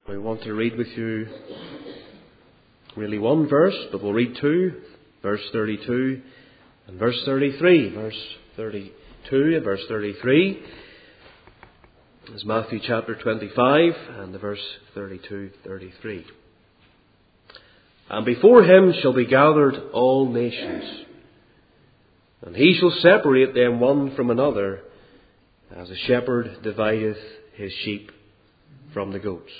We want to read with you really one verse, but we'll read two, verse 32 and verse 33. Verse 32 and verse 33 is Matthew chapter 25 and the verse 32-33. And before him shall be gathered all nations, and he shall separate them one from another, as a shepherd divideth his sheep from the goats.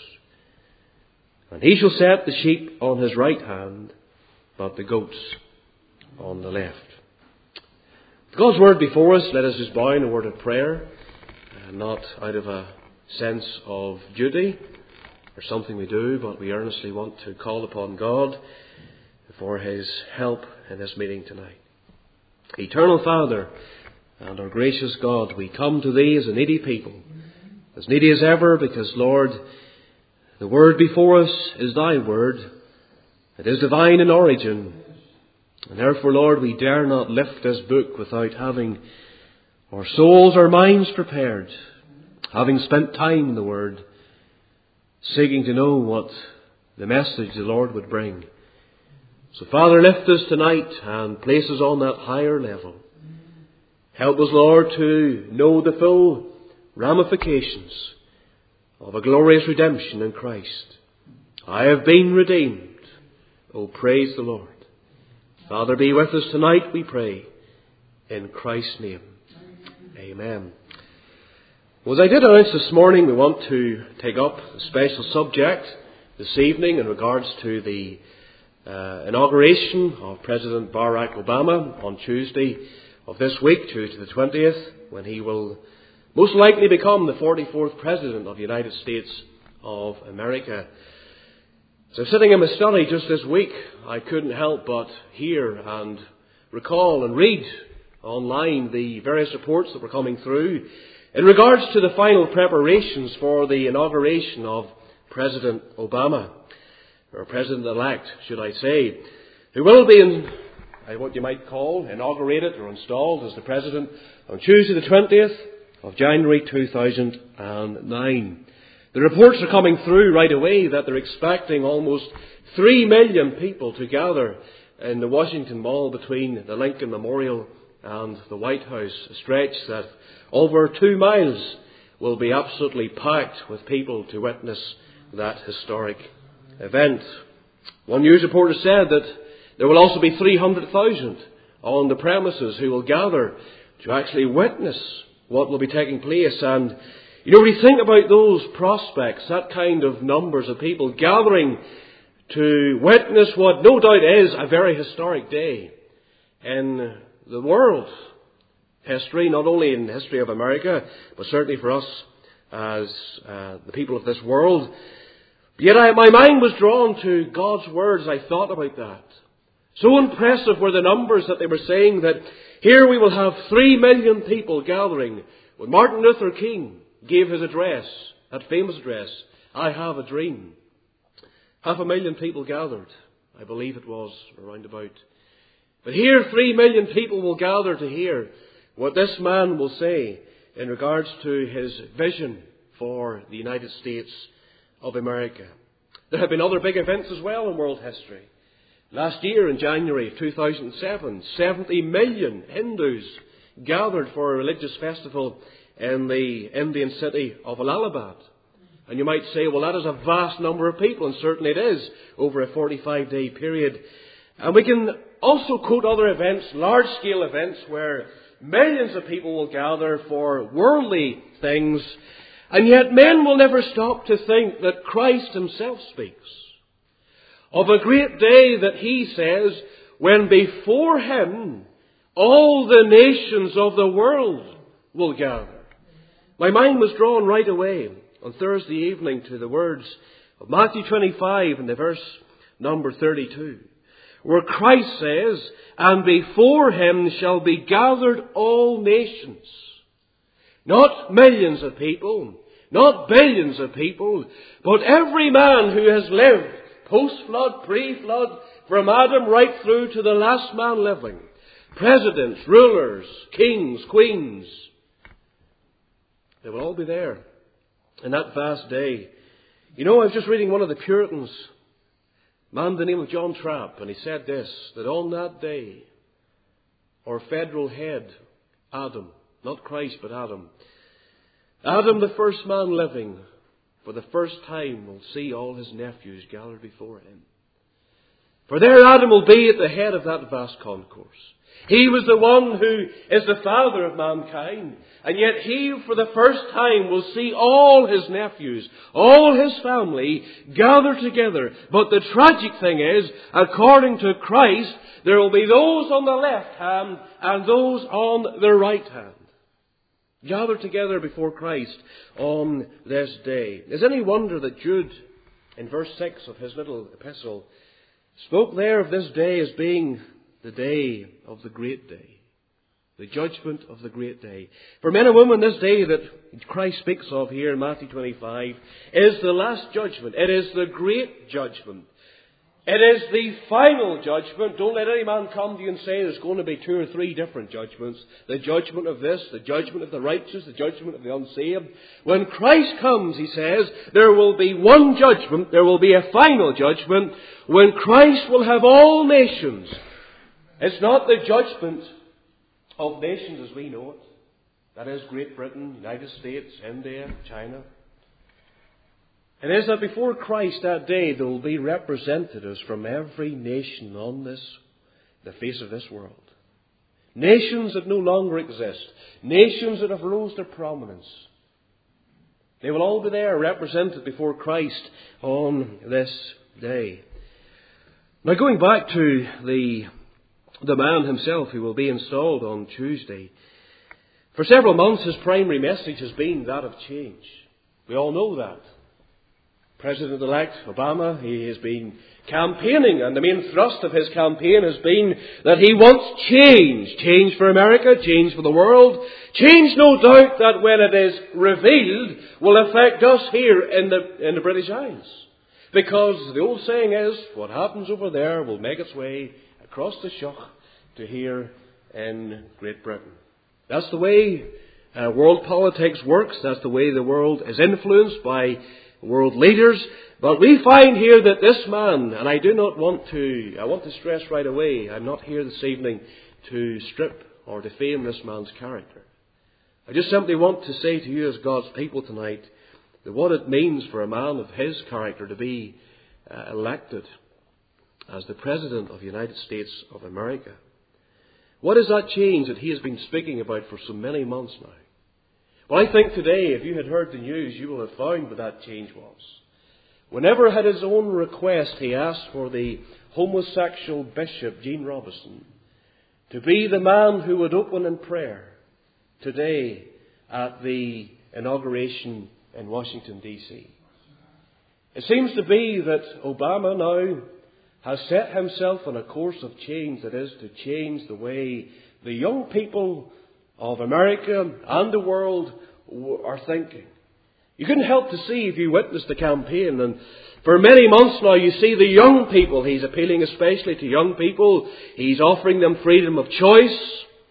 And he shall set the sheep on his right hand, but the goats on the left. God's word before us, let us just bow in a word of prayer, not out of a sense of duty or something we do, but we earnestly want to call upon God for his help in this meeting tonight. Eternal Father and our gracious God, we come to thee as a needy people, as needy as ever, because, Lord, the word before us is thy word. It is divine in origin. And therefore, Lord, we dare not lift this book without having our souls, our minds prepared, having spent time in the word, seeking to know what the message the Lord would bring. So, Father, lift us tonight and place us on that higher level. Help us, Lord, to know the full ramifications of a glorious redemption in Christ. I have been redeemed. Oh, praise the Lord. Father, be with us tonight, we pray, in Christ's name. Amen. Well, as I did announce this morning, we want to take up a special subject this evening in regards to the inauguration of President Barack Obama on Tuesday of this week, Tuesday the 20th, when he will most likely become the 44th President of the United States of America. So sitting in my study just this week, I couldn't help but hear and recall and read online the various reports that were coming through in regards to the final preparations for the inauguration of President Obama, or President-elect, should I say, who will be what you might call inaugurated or installed as the President on Tuesday the 20th of January 2009. The reports are coming through right away that they're expecting almost 3 million people to gather in the Washington Mall between the Lincoln Memorial and the White House, a stretch that over 2 miles will be absolutely packed with people to witness that historic event. One news reporter said that there will also be 300,000 on the premises who will gather to actually witness what will be taking place. And, when you think about those prospects, that kind of numbers of people gathering to witness what no doubt is a very historic day in the world history, not only in the history of America, but certainly for us as the people of this world. But yet my mind was drawn to God's words. I thought about that. So impressive were the numbers that they were saying that here we will have 3 million people gathering. When Martin Luther King gave his address, that famous address, I Have a Dream, 500,000 people gathered. I believe it was around about. But here 3 million people will gather to hear what this man will say in regards to his vision for the United States of America. There have been other big events as well in world history. Last year, in January of 2007, 70 million Hindus gathered for a religious festival in the Indian city of Allahabad. And you might say, well, that is a vast number of people, and certainly it is, over a 45-day period. And we can also quote other events, large-scale events, where millions of people will gather for worldly things, and yet men will never stop to think that Christ himself speaks of a great day that he says, when before him all the nations of the world will gather. My mind was drawn right away on Thursday evening to the words of Matthew 25 and the verse number 32, where Christ says, and before him shall be gathered all nations. Not millions of people, not billions of people, but every man who has lived post-flood, pre-flood, from Adam right through to the last man living. Presidents, rulers, kings, queens. They will all be there in that vast day. You know, I was just reading one of the Puritans, a man by the name of John Trapp, and he said this, that on that day, our federal head, Adam, not Christ, but Adam, the first man living, for the first time will see all his nephews gathered before him. For there Adam will be at the head of that vast concourse. He was the one who is the father of mankind. And yet he, for the first time, will see all his nephews, all his family, gathered together. But the tragic thing is, according to Christ, there will be those on the left hand and those on the right hand, gathered together before Christ on this day. Is any wonder that Jude, in verse 6 of his little epistle, spoke there of this day as being the day of the great day, the judgment of the great day. For men and women, this day that Christ speaks of here in Matthew 25 is the last judgment. It is the great judgment. It is the final judgment. Don't let any man come to you and say there's going to be 2 or 3 different judgments. The judgment of this, the judgment of the righteous, the judgment of the unsaved. When Christ comes, he says, there will be one judgment. There will be a final judgment when Christ will have all nations. It's not the judgment of nations as we know it. That is Great Britain, United States, India, China. It is that before Christ that day there will be representatives from every nation on the face of this world. Nations that no longer exist. Nations that have rose to prominence. They will all be there represented before Christ on this day. Now going back to the man himself who will be installed on Tuesday. For several months his primary message has been that of change. We all know that. President-elect Obama, he has been campaigning, and the main thrust of his campaign has been that he wants change. Change for America, change for the world. Change, no doubt, that when it is revealed will affect us here in the British Isles. Because the old saying is, what happens over there will make its way across the Shoch to here in Great Britain. That's the way world politics works. That's the way the world is influenced by world leaders. But we find here that this man, and I want to stress right away, I'm not here this evening to strip or defame this man's character. I just simply want to say to you as God's people tonight that what it means for a man of his character to be elected as the President of the United States of America. What is that change that he has been speaking about for so many months now? Well, I think today, if you had heard the news, you will have found what that change was. Whenever at his own request he asked for the homosexual Bishop, Gene Robison, to be the man who would open in prayer today at the inauguration in Washington, D.C. It seems to be that Obama now has set himself on a course of change, that is to change the way the young people of America and the world are thinking. You couldn't help to see if you witnessed the campaign, and for many months now you see the young people. He's appealing especially to young people. He's offering them freedom of choice.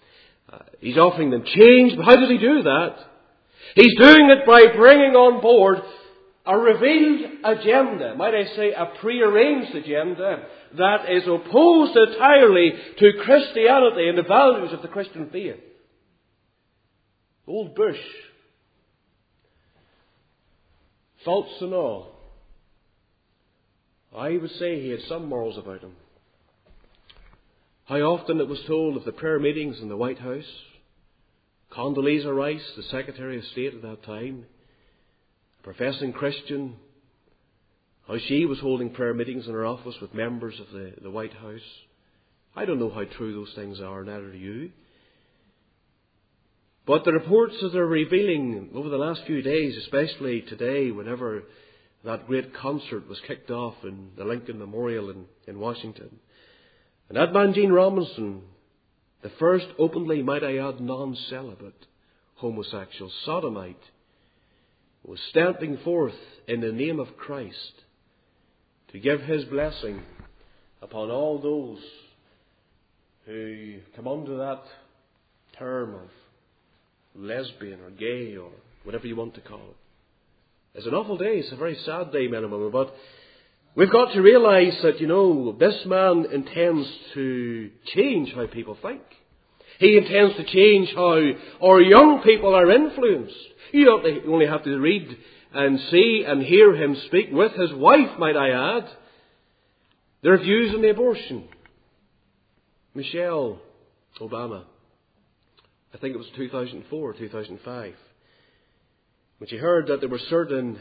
He's offering them change. But how does he do that? He's doing it by bringing on board a revealed agenda, might I say a prearranged agenda, that is opposed entirely to Christianity and the values of the Christian faith. Old Bush, faults and all, I would say he had some morals about him. How often it was told of the prayer meetings in the White House. Condoleezza Rice, the Secretary of State at that time, professing Christian, how she was holding prayer meetings in her office with members of the White House. I don't know how true those things are, neither do you. But the reports that are revealing over the last few days, especially today, whenever that great concert was kicked off in the Lincoln Memorial in Washington. And that man, Gene Robinson, the first openly, might I add, non-celibate homosexual sodomite, was stamping forth in the name of Christ to give his blessing upon all those who come under that term of lesbian or gay or whatever you want to call it. It's an awful day. It's a very sad day, men and women. But we've got to realise that, this man intends to change how people think. He intends to change how our young people are influenced. You only have to read and see and hear him speak with his wife, might I add, their views on the abortion. Michelle Obama, I think it was 2004 or 2005, when she heard that there were certain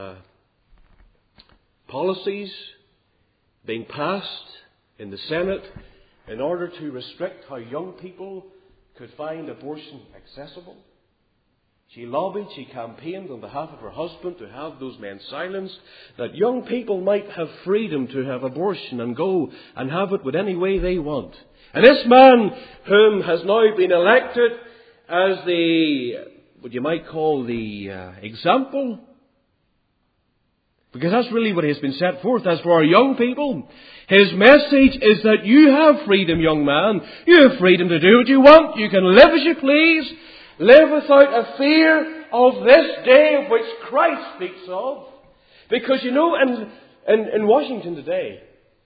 policies being passed in the Senate in order to restrict how young people could find abortion accessible. She lobbied, she campaigned on behalf of her husband to have those men silenced, that young people might have freedom to have abortion and go and have it with any way they want. And this man, whom has now been elected as what you might call the example, because that's really what he has been set forth as for our young people. His message is that you have freedom, young man. You have freedom to do what you want. You can live as you please. Live without a fear of this day of which Christ speaks of. Because in Washington today,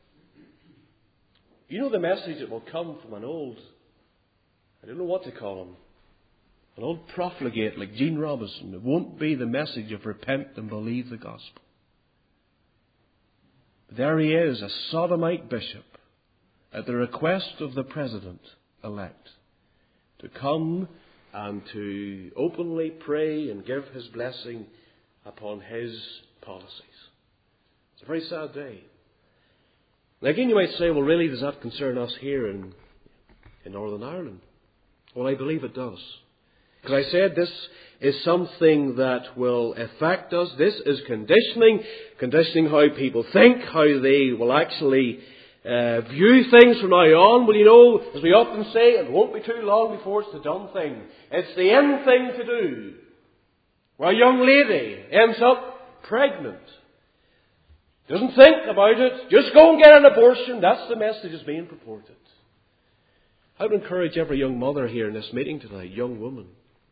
the message that will come from an old, I don't know what to call him, an old profligate like Gene Robinson. It won't be the message of repent and believe the gospel. There he is, a sodomite bishop, at the request of the president-elect, to come and to openly pray and give his blessing upon his policies. It's a very sad day. Now again you might say, well really does that concern us here in Northern Ireland? Well, I believe it does. Because I said this is something that will affect us. This is conditioning how people think, how they will actually view things from now on. Well, as we often say, it won't be too long before it's the done thing. It's the end thing to do. Where a young lady ends up pregnant. Doesn't think about it. Just go and get an abortion. That's the message that's being purported. I would encourage every young mother here in this meeting tonight, young woman.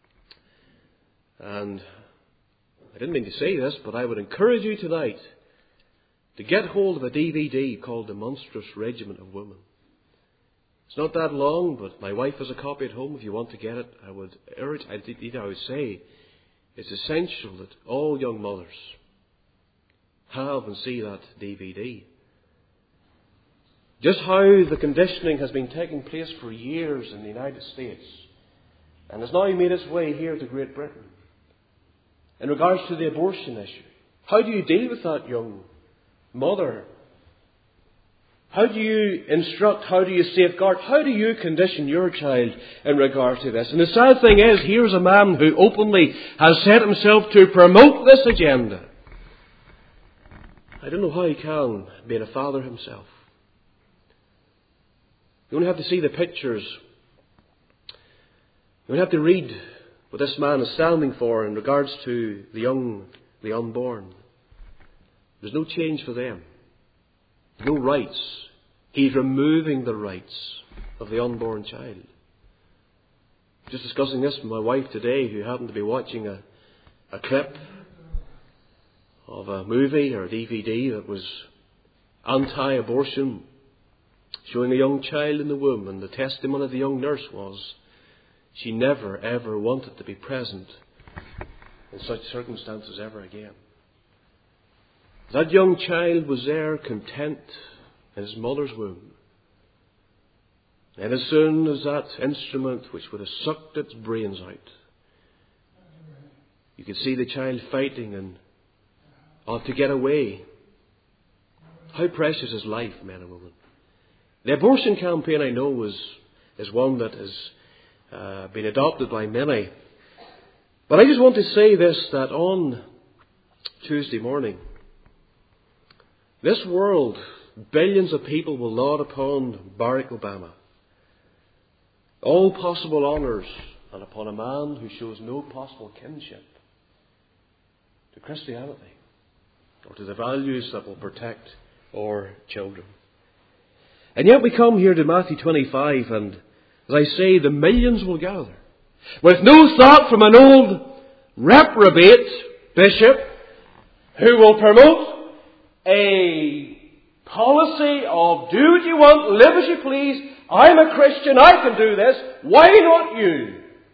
And I didn't mean to say this, but I would encourage you tonight to get hold of a DVD called The Monstrous Regiment of Women. It's not that long, but my wife has a copy at home. If you want to get it, I would say it's essential that all young mothers have and see that DVD. Just how the conditioning has been taking place for years in the United States and has now made its way here to Great Britain. In regards to the abortion issue, how do you deal with that, young mother? How do you instruct? How do you safeguard? How do you condition your child in regard to this? And the sad thing is, here's a man who openly has set himself to promote this agenda. I don't know how he can, being a father himself. You only have to see the pictures. You only have to read what this man is standing for in regards to the young, the unborn. There's no change for them. No rights. He's removing the rights of the unborn child. Just discussing this with my wife today, who happened to be watching a clip of a movie or a DVD that was anti-abortion, showing a young child in the womb, and the testimony of the young nurse was she never ever wanted to be present in such circumstances ever again. That young child was there content in his mother's womb. And as soon as that instrument, which would have sucked its brains out, you could see the child fighting and to get away. How precious is life, men and women. The abortion campaign, I know, is one that has been adopted by many. But I just want to say this, that on Tuesday morning, this world, billions of people will laud upon Barack Obama. All possible honours, and upon a man who shows no possible kinship to Christianity or to the values that will protect our children. And yet we come here to Matthew 25, and as I say, the millions will gather with no thought from an old reprobate bishop who will promote a policy of do what you want, live as you please, I'm a Christian, I can do this, why not you?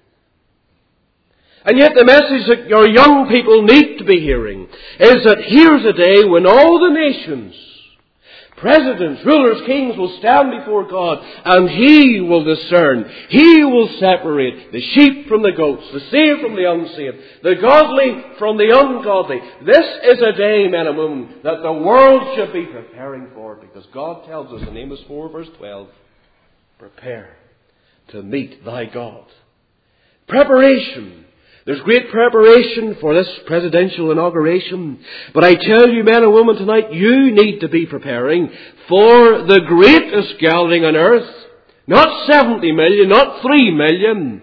And yet the message that your young people need to be hearing is that here's a day when all the nations, presidents, rulers, kings will stand before God and He will discern. He will separate the sheep from the goats, the saved from the unsaved, the godly from the ungodly. This is a day, men and women, that the world should be preparing for, because God tells us in Amos 4 verse 12, prepare to meet thy God. Preparation. There's great preparation for this presidential inauguration. But I tell you, men and women, tonight, you need to be preparing for the greatest gathering on earth. Not 70 million, not 3 million.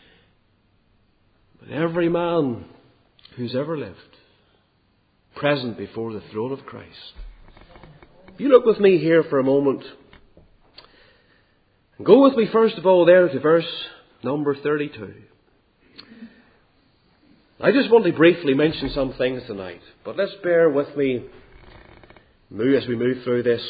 But every man who's ever lived, present before the throne of Christ. If you look with me here for a moment, and go with me first of all there to verse number 32. I just want to briefly mention some things tonight, but let's bear with me as we move through this.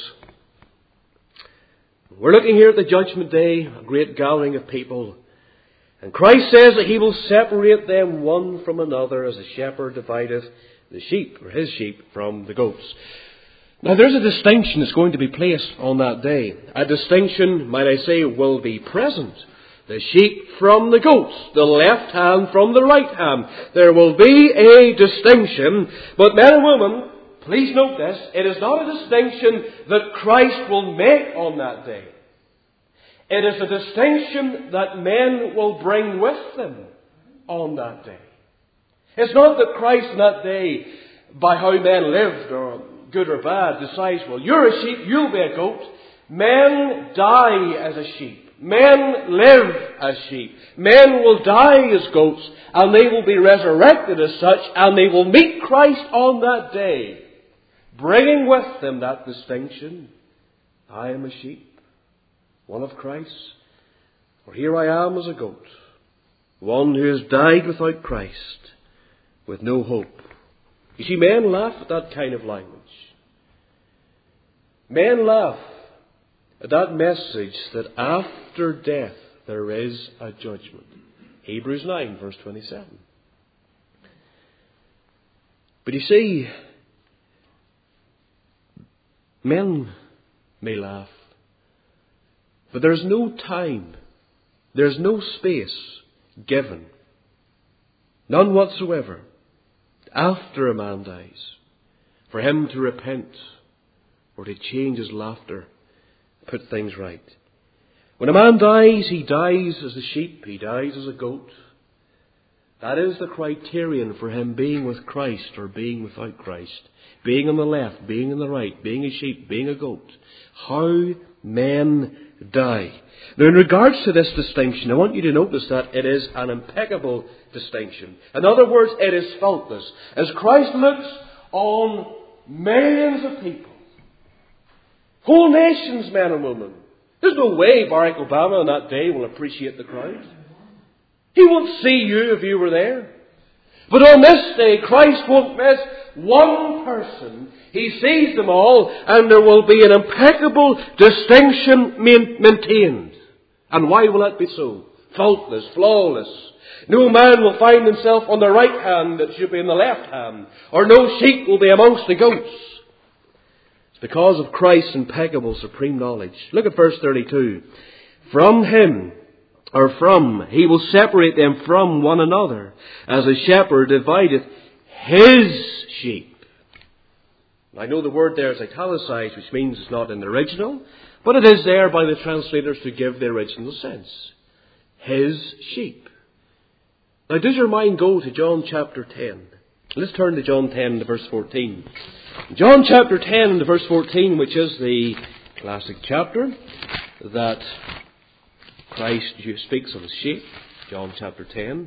We're looking here at the judgment day, a great gathering of people. And Christ says that He will separate them one from another as a shepherd divideth the sheep, or his sheep, from the goats. Now there's a distinction that's going to be placed on that day. A distinction, might I say, will be present. The sheep from the goats, the left hand from the right hand. There will be a distinction. But men and women, please note this, it is not a distinction that Christ will make on that day. It is a distinction that men will bring with them on that day. It's not that Christ on that day, by how men lived, or good or bad, decides, well, you're a sheep, you'll be a goat. Men die as a sheep. Men live as sheep. Men will die as goats, and they will be resurrected as such, and they will meet Christ on that day, bringing with them that distinction. I am a sheep, one of Christ, or here I am as a goat, one who has died without Christ, with no hope. You see, men laugh at that kind of language. Men laugh at that message that after death there is a judgment. Hebrews 9 verse 27. But you see, men may laugh, but there's no time, there's no space given, none whatsoever, after a man dies, for him to repent or to change his laughter, put things right. When a man dies, he dies as a sheep, he dies as a goat. That is the criterion for him being with Christ or being without Christ. Being on the left, being on the right, being a sheep, being a goat. How men die. Now in regards to this distinction, I want you to notice that it is an impeccable distinction. In other words, it is faultless. As Christ looks on millions of people, whole nations, men and women. There's no way Barack Obama on that day will appreciate the crowd. He won't see you if you were there. But on this day, Christ won't miss one person. He sees them all, and there will be an impeccable distinction maintained. And why will that be so? Faultless, flawless. No man will find himself on the right hand that should be in the left hand, or no sheep will be amongst the goats. Because of Christ's impeccable supreme knowledge. Look at verse 32. From him, or from, he will separate them from one another, as a shepherd divideth his sheep. I know the word there is italicized, which means it's not in the original, but it is there by the translators to give the original sense. His sheep. Now does your mind go to John chapter 10? Let's turn to John 10 to verse 14. John chapter 10 to verse 14, which is the classic chapter that Christ speaks of his sheep. John chapter 10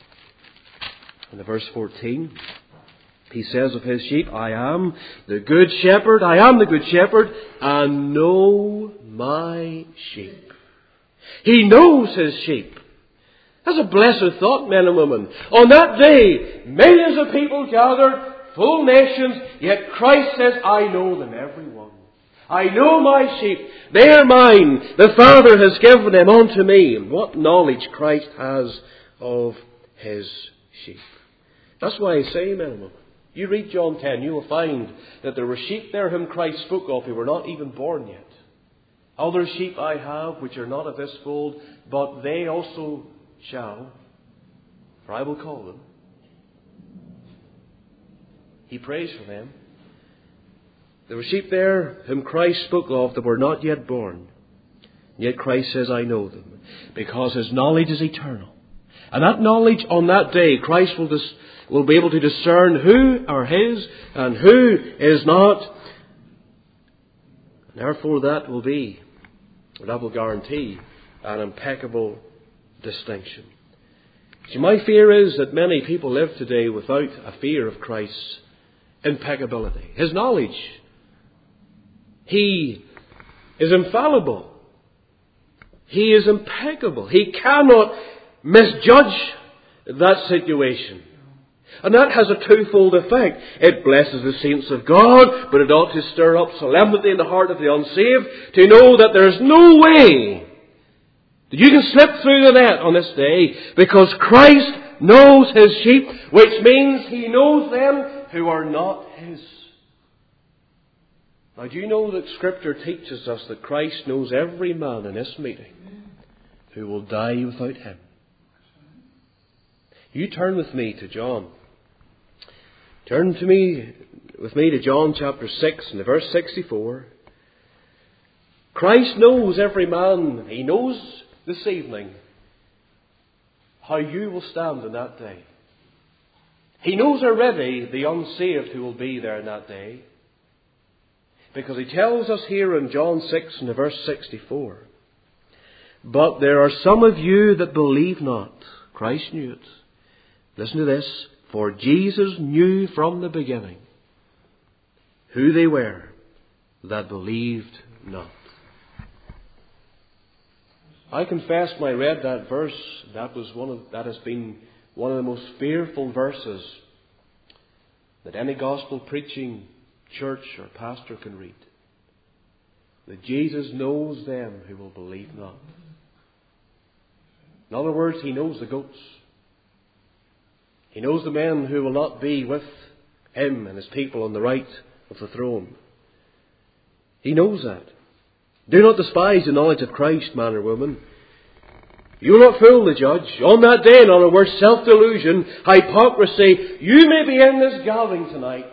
and the verse 14. He says of his sheep, I am the good shepherd, I am the good shepherd, and know my sheep. He knows his sheep. That's a blessed thought, men and women. On that day, millions of people gathered, full nations, yet Christ says, I know them, every one. I know my sheep. They are mine. The Father has given them unto me. And what knowledge Christ has of His sheep. That's why I say, men and women, you read John 10, you will find that there were sheep there whom Christ spoke of who were not even born yet. Other sheep I have which are not of this fold, but they also shall, for I will call them. He prays for them. There were sheep there whom Christ spoke of that were not yet born. Yet Christ says, I know them, because His knowledge is eternal. And that knowledge on that day, Christ will be able to discern who are His and who is not. And therefore that will guarantee an impeccable distinction. See, my fear is that many people live today without a fear of Christ's impeccability. His knowledge. He is infallible. He is impeccable. He cannot misjudge that situation. And that has a twofold effect. It blesses the saints of God, but it ought to stir up solemnity in the heart of the unsaved to know that there is no way that you can slip through the net on this day, because Christ knows His sheep, which means He knows them who are not His. Now, do you know that Scripture teaches us that Christ knows every man in this meeting who will die without Him? You turn with me to John. Turn with me to John chapter 6 and verse 64. Christ knows every man. He knows this evening how you will stand in that day. He knows already the unsaved who will be there in that day. Because He tells us here in John 6 and verse 64, but there are some of you that believe not. Christ knew it. Listen to this. For Jesus knew from the beginning who they were that believed not. I confess when I read that verse, that has been one of the most fearful verses that any gospel preaching church or pastor can read. That Jesus knows them who will believe not. In other words, He knows the goats. He knows the men who will not be with Him and His people on the right of the throne. He knows that. Do not despise the knowledge of Christ, man or woman. You will not fool the judge. On that day, in other words, self-delusion, hypocrisy, you may be in this gathering tonight.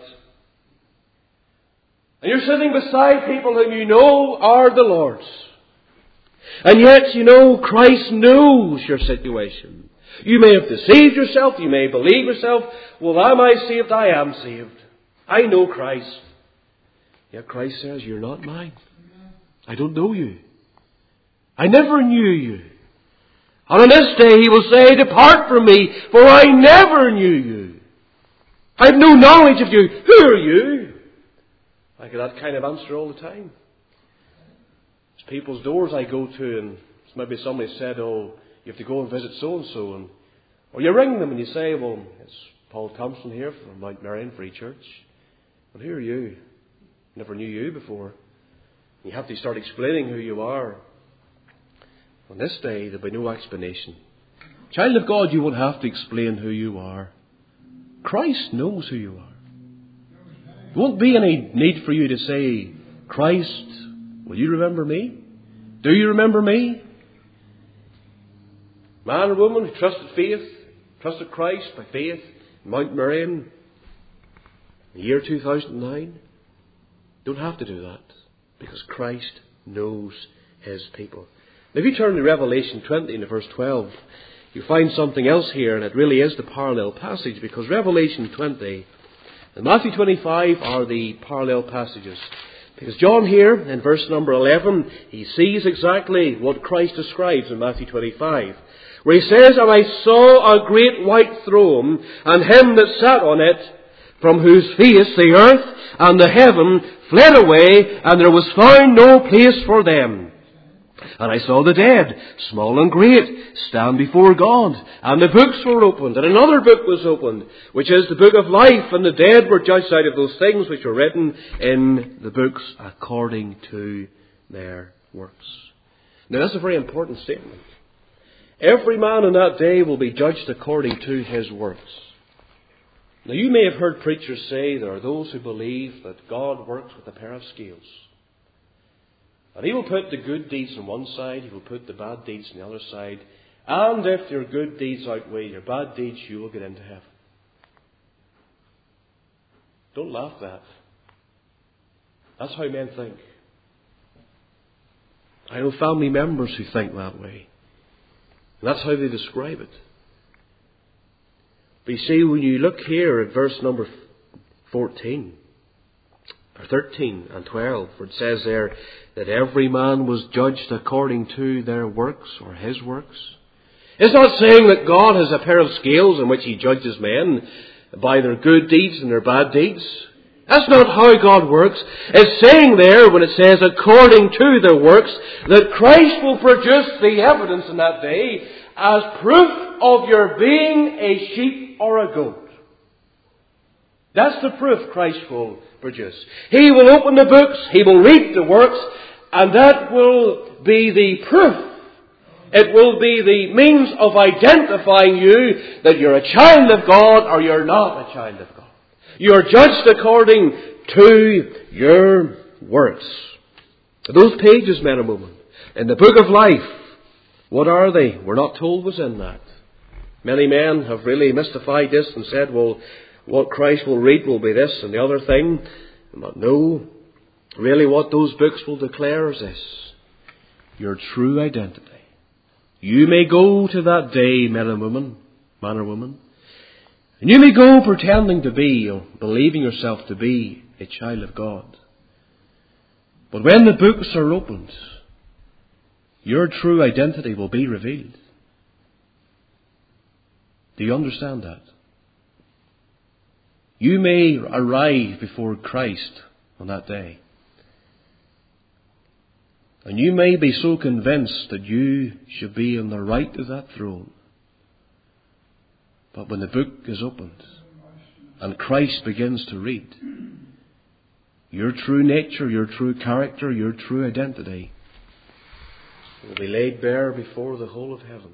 And you're sitting beside people whom you know are the Lord's. And yet, you know, Christ knows your situation. You may have deceived yourself. You may believe yourself, well, am I saved? I am saved. I know Christ. Yet Christ says, you're not mine. I don't know you. I never knew you. And on this day He will say, depart from me, for I never knew you. I have no knowledge of you. Who are you? I get that kind of answer all the time. There's people's doors I go to, and maybe somebody said, oh, you have to go and visit so-and-so. Or you ring them and you say, well, it's Paul Thompson here from Mount Marion Free Church. Well, who are you? Never knew you before. You have to start explaining who you are. On this day, there'll be no explanation. Child of God, you won't have to explain who you are. Christ knows who you are. There won't be any need for you to say, Christ, will you remember me? Do you remember me? Man or woman who trusted Christ by faith in Mount Marion in the year 2009, don't have to do that, because Christ knows His people. Now, if you turn to Revelation 20 in verse 12, you find something else here, and it really is the parallel passage, because Revelation 20 and Matthew 25 are the parallel passages. Because John here, in verse number 11, he sees exactly what Christ describes in Matthew 25, where He says, and I saw a great white throne, and Him that sat on it, from whose face the earth and the heaven fled away, and there was found no place for them. And I saw the dead, small and great, stand before God. And the books were opened, and another book was opened, which is the book of life. And the dead were judged out of those things which were written in the books according to their works. Now that's a very important statement. Every man on that day will be judged according to his works. Now you may have heard preachers say there are those who believe that God works with a pair of scales. And He will put the good deeds on one side, He will put the bad deeds on the other side. And if your good deeds outweigh your bad deeds, you will get into heaven. Don't laugh at that. That's how men think. I know family members who think that way. And that's how they describe it. But you see, when you look here at verse number 14, or 13 and 12, where it says there that every man was judged according to their works or his works. It's not saying that God has a pair of scales in which He judges men by their good deeds and their bad deeds. That's not how God works. It's saying there, when it says according to their works, that Christ will produce the evidence in that day as proof of your being a sheep or a goat. That's the proof Christ will produce. He will open the books, He will read the works, and that will be the proof. It will be the means of identifying you that you're a child of God or you're not a child of God. You're judged according to your works. Those pages, men and women, in the book of life, what are they? We're not told what's in that. Many men have really mystified this and said, well, what Christ will read will be this and the other thing. But no, really what those books will declare is this: your true identity. You may go to that day, man or woman, and you may go pretending to be, or believing yourself to be, a child of God. But when the books are opened, your true identity will be revealed. Do you understand that? You may arrive before Christ on that day. And you may be so convinced that you should be on the right of that throne. But when the book is opened and Christ begins to read, your true nature, your true character, your true identity will be laid bare before the whole of heaven.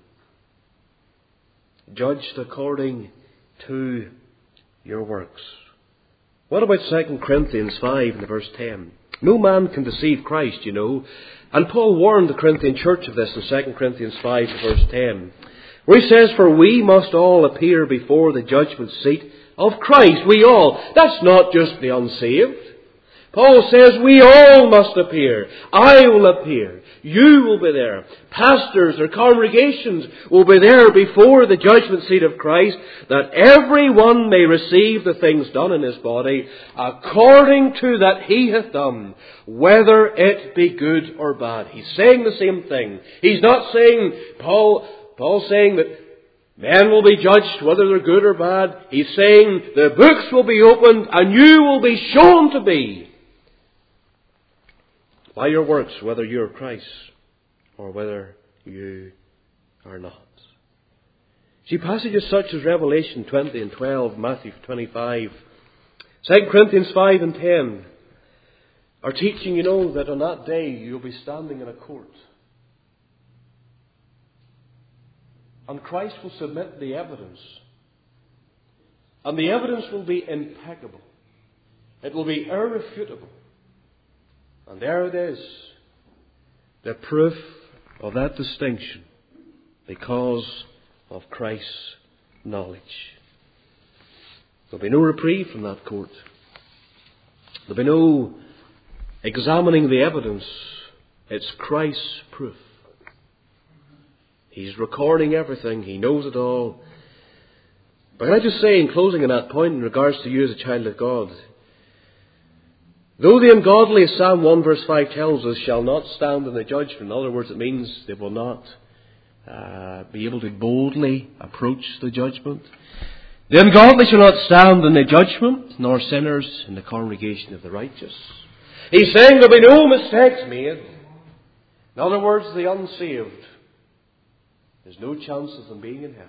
Judged according to your works. What about 2 Corinthians 5 and verse 10? No man can deceive Christ, you know. And Paul warned the Corinthian church of this in 2 Corinthians 5 verse 10. Where he says, for we must all appear before the judgment seat of Christ. We all. That's not just the unsaved. Paul says we all must appear. I will appear. You will be there. Pastors or congregations will be there before the judgment seat of Christ, that everyone may receive the things done in his body according to that he hath done, whether it be good or bad. He's saying the same thing. He's not saying, Paul's saying that men will be judged whether they're good or bad. He's saying the books will be opened and you will be shown to be by your works, whether you're Christ or whether you are not. See, passages such as Revelation 20 and 12, Matthew 25, 2 Corinthians 5 and 10 are teaching, you know, that on that day you'll be standing in a court. And Christ will submit the evidence. And the evidence will be impeccable. It will be irrefutable. And there it is, the proof of that distinction because of Christ's knowledge. There'll be no reprieve from that court. There'll be no examining the evidence. It's Christ's proof. He's recording everything. He knows it all. But can I just say in closing on that point in regards to you as a child of God, though the ungodly, as Psalm 1 verse 5 tells us, shall not stand in the judgment. In other words, it means they will not be able to boldly approach the judgment. The ungodly shall not stand in the judgment, nor sinners in the congregation of the righteous. He's saying there'll be no mistakes made. In other words, the unsaved, there's no chance of them being in heaven.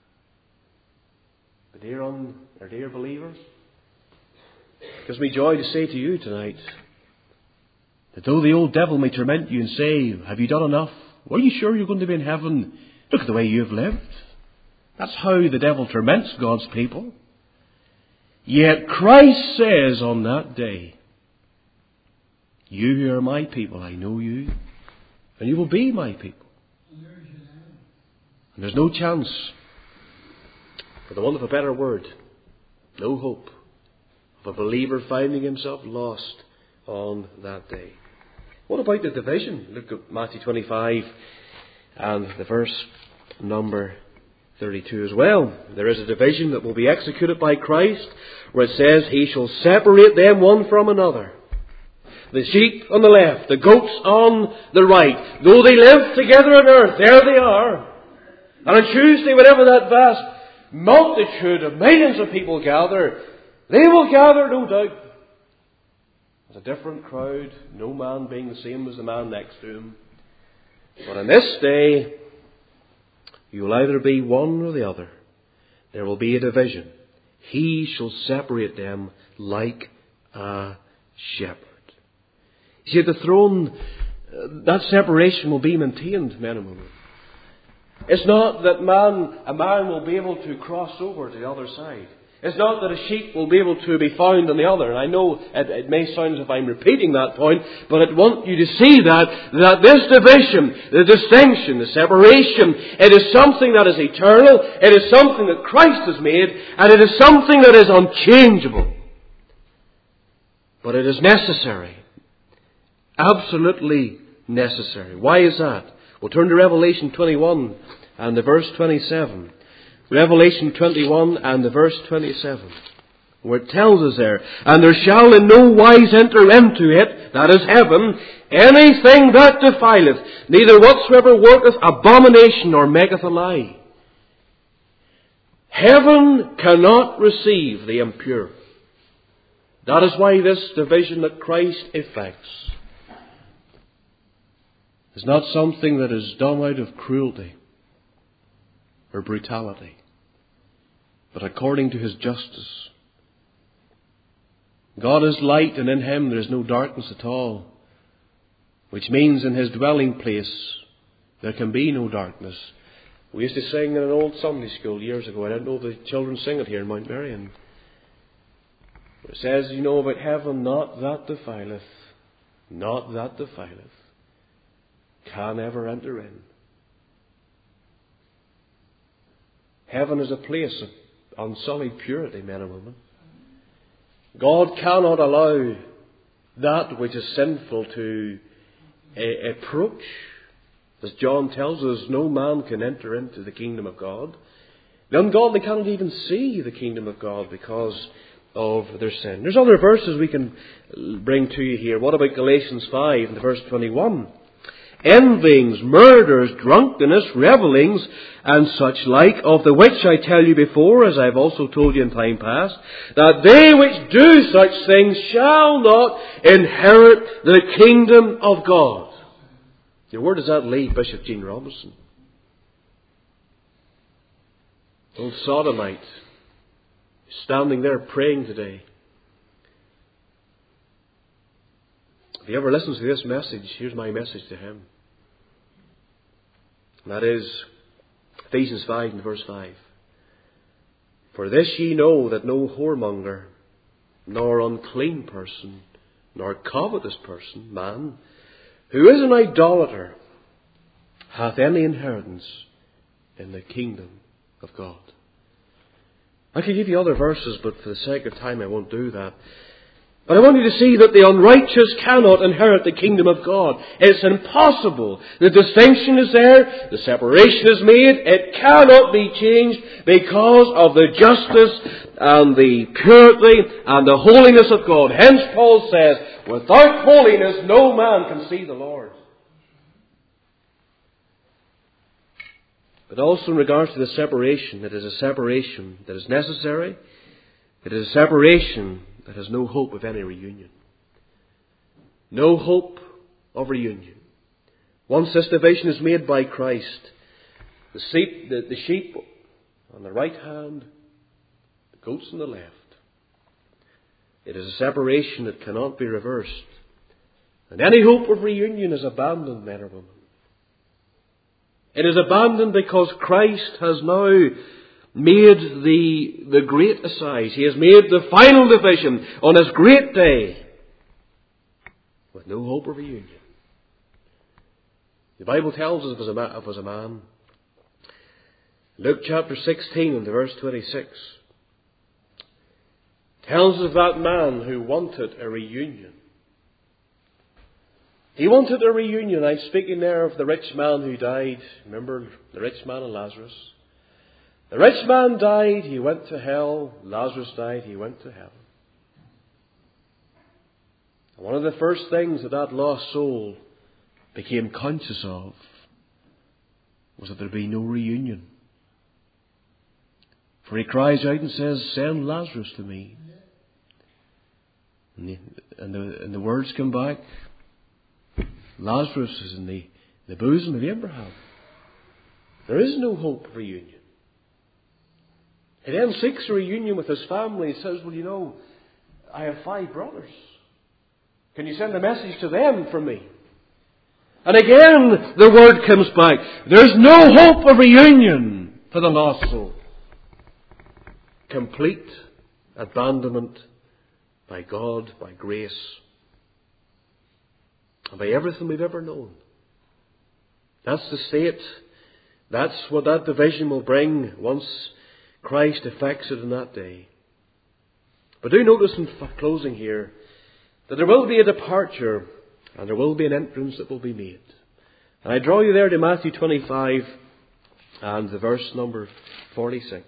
But dear believer, it gives me joy to say to you tonight that though the old devil may torment you and say, have you done enough? Are you sure you're going to be in heaven? Look at the way you've lived. That's how the devil torments God's people. Yet Christ says on that day, you who are my people, I know you, and you will be my people. And there's no chance, for the want of a better word, no hope of a believer finding himself lost on that day. What about the division? Look at Matthew 25 and the verse number 32 as well. There is a division that will be executed by Christ, where it says, He shall separate them one from another. The sheep on the left, the goats on the right. Though they live together on earth, there they are. And on Tuesday, whenever that vast multitude of millions of people gather, they will gather, no doubt, as a different crowd, no man being the same as the man next to him. But on this day, you will either be one or the other. There will be a division. He shall separate them like a shepherd. You see, at the throne, that separation will be maintained, men and women. It's not that a man will be able to cross over to the other side. It's not that a sheep will be able to be found on the other. And I know it may sound as if I'm repeating that point, but I want you to see that this division, the distinction, the separation, it is something that is eternal, it is something that Christ has made, and it is something that is unchangeable. But it is necessary. Absolutely necessary. Why is that? We'll turn to Revelation 21 and the verse 27. Revelation 21 and the verse 27. Where it tells us there, and there shall in no wise enter into it, that is heaven, anything that defileth, neither whatsoever worketh abomination or maketh a lie. Heaven cannot receive the impure. That is why this division that Christ effects is not something that is done out of cruelty or brutality, but according to His justice. God is light, and in Him there is no darkness at all, which means in His dwelling place there can be no darkness. We used to sing in an old Sunday school years ago. I don't know if the children sing it here in Mount Marion. It says, you know, about heaven, not that defileth, can ever enter in. Heaven is a place of unsullied purity, men and women. God cannot allow that which is sinful to approach. As John tells us, no man can enter into the kingdom of God. The ungodly cannot even see the kingdom of God because of their sin. There's other verses we can bring to you here. What about Galatians 5 and verse 21? Envyings, murders, drunkenness, revellings, and such like, of the which I tell you before, as I have also told you in time past, that they which do such things shall not inherit the kingdom of God. Now, where does that leave Bishop Gene Robinson? Old sodomite, standing there praying today. If he ever listens to this message, here's my message to him. And that is Ephesians 5 and verse 5. For this ye know, that no whoremonger, nor unclean person, nor covetous person, man, who is an idolater, hath any inheritance in the kingdom of God. I could give you other verses, but for the sake of time I won't do that. But I want you to see that the unrighteous cannot inherit the kingdom of God. It's impossible. The distinction is there. The separation is made. It cannot be changed because of the justice and the purity and the holiness of God. Hence Paul says, without holiness no man can see the Lord. But also in regards to the separation, it is a separation that is necessary. It is a separation that has no hope of any reunion. No hope of reunion. Once this division is made by Christ, the sheep on the right hand, the goats on the left, it is a separation that cannot be reversed. And any hope of reunion is abandoned, men or women. It is abandoned because Christ has now made the great assize. He has made the final division on His great day with no hope of reunion. The Bible tells us of a man. Luke chapter 16 and verse 26 tells us of that man who wanted a reunion. He wanted a reunion. I'm speaking there of the rich man who died. Remember the rich man and Lazarus? The rich man died, he went to hell. Lazarus died, he went to heaven. And one of the first things that lost soul became conscious of was that there'd be no reunion. For he cries out and says, "Send Lazarus to me." And the words come back, Lazarus is in the bosom of Abraham. There is no hope of reunion. He then seeks a reunion with his family. He says, "Well, you know, I have 5 brothers. Can you send a message to them from me?" And again the word comes back. There's no hope of reunion for the lost soul. Complete abandonment by God, by grace, and by everything we've ever known. That's the state. That's what that division will bring once Christ effects it in that day. But do notice in closing here that there will be a departure and there will be an entrance that will be made. And I draw you there to Matthew 25 and the verse number 46.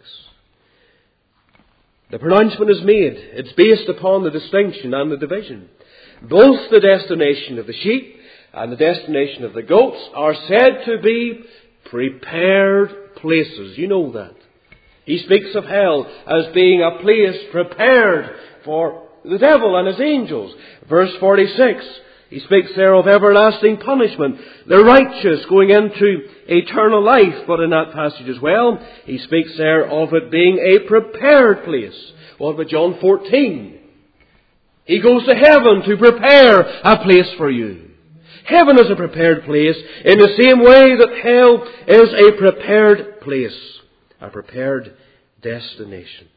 The pronouncement is made. It's based upon the distinction and the division. Both the destination of the sheep and the destination of the goats are said to be prepared places. You know that. He speaks of hell as being a place prepared for the devil and his angels. Verse 46, he speaks there of everlasting punishment. The righteous going into eternal life. But in that passage as well, he speaks there of it being a prepared place. What about John 14? He goes to heaven to prepare a place for you. Heaven is a prepared place in the same way that hell is a prepared place. A prepared destination.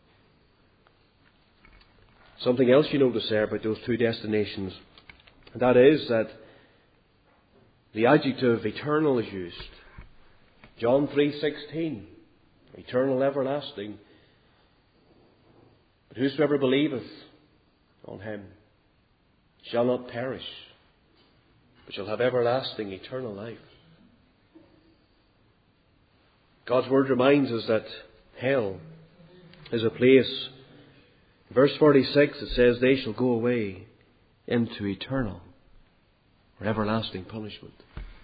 Something else you notice there about those 2 destinations. And that is that the adjective eternal is used. John 3:16. Eternal, everlasting. But whosoever believeth on Him shall not perish, but shall have everlasting, eternal life. God's Word reminds us that hell is a place. Verse 46, it says, "They shall go away into eternal or everlasting punishment."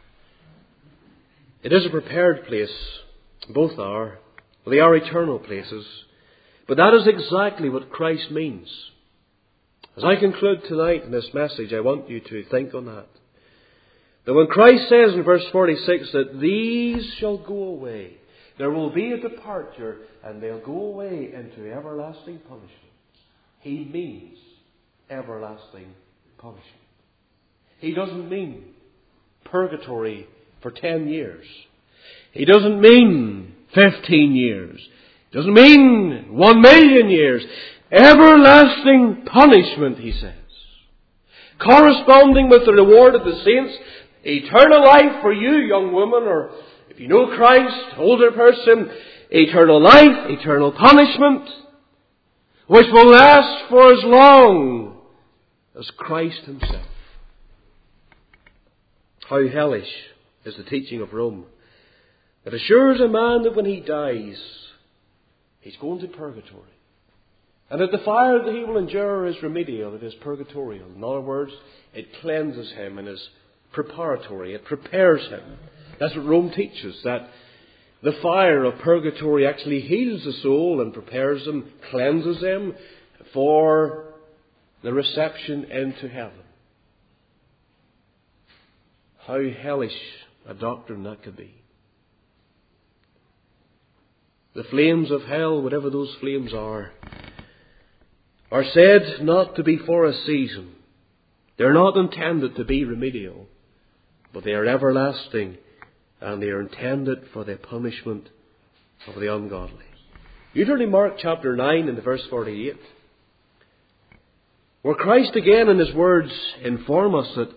It is a prepared place. Both are. Well, they are eternal places. But that is exactly what Christ means. As I conclude tonight in this message, I want you to think on that. That when Christ says in verse 46 that these shall go away, there will be a departure and they'll go away into everlasting punishment. He means everlasting punishment. He doesn't mean purgatory for 10 years. He doesn't mean 15 years. He doesn't mean 1,000,000 years. Everlasting punishment, he says. Corresponding with the reward of the saints, eternal life for you, young woman, or if you know Christ, older person, eternal life, eternal punishment, which will last for as long as Christ Himself. How hellish is the teaching of Rome that assures a man that when he dies, he's going to purgatory. And that the fire that he will endure is remedial, it is purgatorial. In other words, it cleanses him and is preparatory. It prepares him. That's what Rome teaches, that the fire of purgatory actually heals the soul and prepares them, cleanses them for the reception into heaven. how hellish a doctrine that could be. The flames of hell, whatever those flames are said not to be for a season. They're not intended to be remedial, but they are everlasting, and they are intended for the punishment of the ungodly. You turn to Mark chapter 9 and verse 48, where Christ again in His words inform us that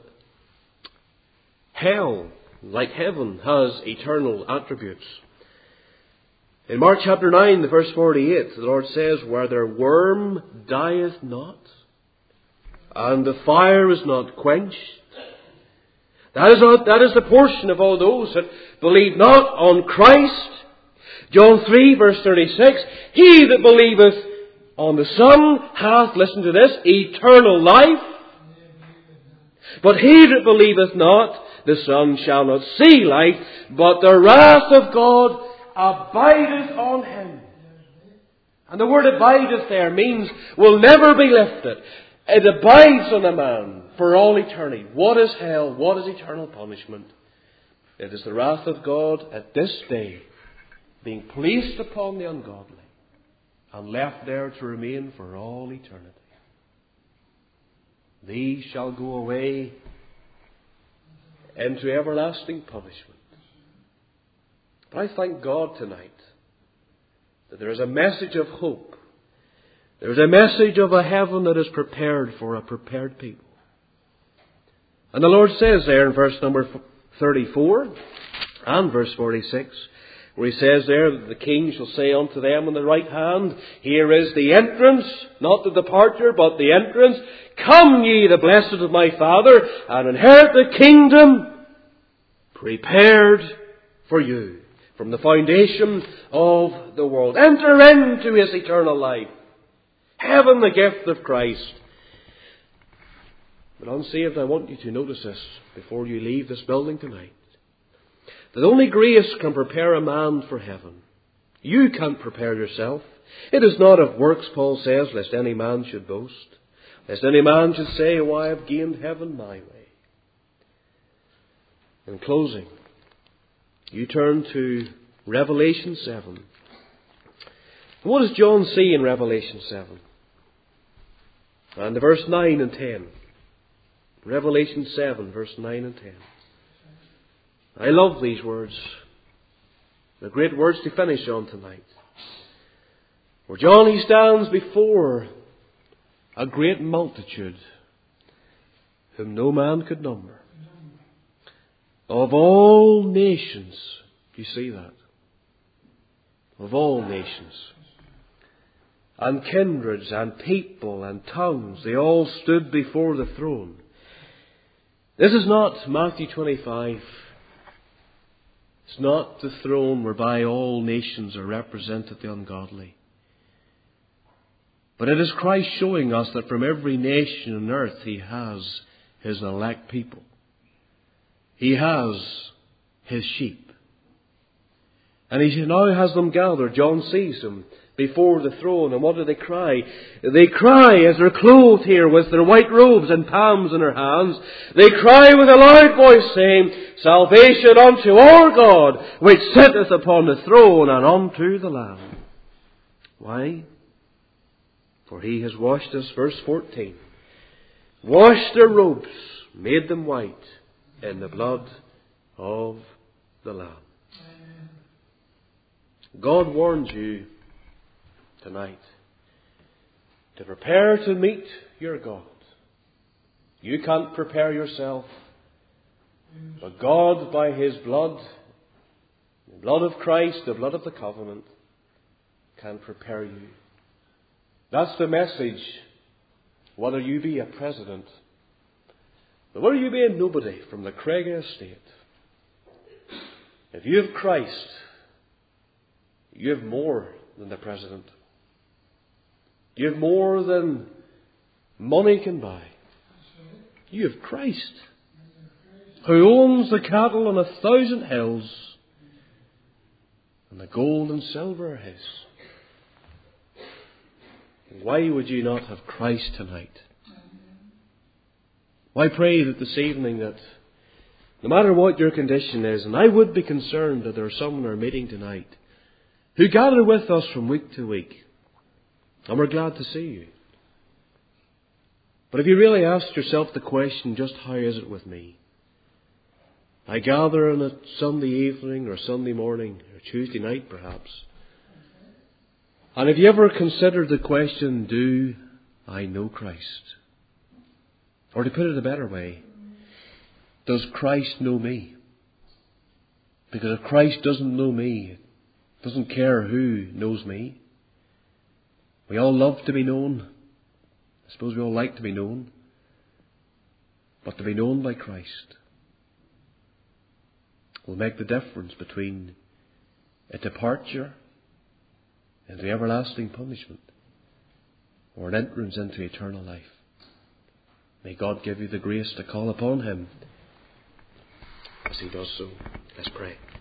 hell, like heaven, has eternal attributes. In Mark chapter 9, the verse 48, the Lord says, where their worm dieth not, and the fire is not quenched. That is the portion of all those that believe not on Christ. John 3, verse 36, he that believeth on the Son hath, listen to this, eternal life. But he that believeth not, the Son shall not see life, but the wrath of God abideth on him. And the word abideth there means will never be lifted. It abides on a man for all eternity. What is hell? What is eternal punishment? It is the wrath of God at this day being placed upon the ungodly and left there to remain for all eternity. These shall go away into everlasting punishment. But I thank God tonight that there is a message of hope. There is a message of a heaven that is prepared for a prepared people. And the Lord says there in verse number 34 and verse 46, where He says there that the King shall say unto them on the right hand, here is the entrance, not the departure, but the entrance. Come ye, the blessed of my Father, and inherit the kingdom prepared for you from the foundation of the world. Enter into His eternal life. Heaven, the gift of Christ. But unsaved, I want you to notice this before you leave this building tonight. That only grace can prepare a man for heaven. You can't prepare yourself. It is not of works, Paul says, lest any man should boast. Lest any man should say, oh, I have gained heaven my way. In closing, you turn to Revelation 7. What does John see in Revelation 7? And verse 9 and 10. Revelation 7, verse 9 and 10. I love these words. They're great words to finish on tonight. For John, he stands before a great multitude whom no man could number. Of all nations. Do you see that? Of all nations. And kindreds and people and tongues, they all stood before the throne. This is not Matthew 25. It's not the throne whereby all nations are represented, the ungodly. But it is Christ showing us that from every nation on earth He has His elect people. He has His sheep. And He now has them gathered. John sees them before the throne. And what do they cry? They cry as they're clothed here with their white robes and palms in their hands. They cry with a loud voice saying, salvation unto our God, which sitteth upon the throne and unto the Lamb. Why? For He has washed us, verse 14, washed their robes, made them white in the blood of the Lamb. God warns you tonight to prepare to meet your God. You can't prepare yourself, but God, by His blood, the blood of Christ, the blood of the covenant, can prepare you. That's the message, whether you be a president, but whether you be a nobody from the Craig estate. If you have Christ, you have more than the president. You have more than money can buy. You have Christ, who owns the cattle on 1,000 hills, and the gold and silver are His. Why would you not have Christ tonight? Why pray that this evening that No matter what your condition is, and I would be concerned that there are some in our meeting tonight who gather with us from week to week, and we're glad to see you. But if you really asked yourself the question, just how is it with me? I gather on a Sunday evening or Sunday morning or Tuesday night perhaps. And have you ever considered the question, do I know Christ? Or to put it a better way, does Christ know me? Because if Christ doesn't know me, doesn't care who knows me. We all love to be known. I suppose we all like to be known. But to be known by Christ will make the difference between a departure into everlasting punishment or an entrance into eternal life. May God give you the grace to call upon Him as He does so. Let's pray.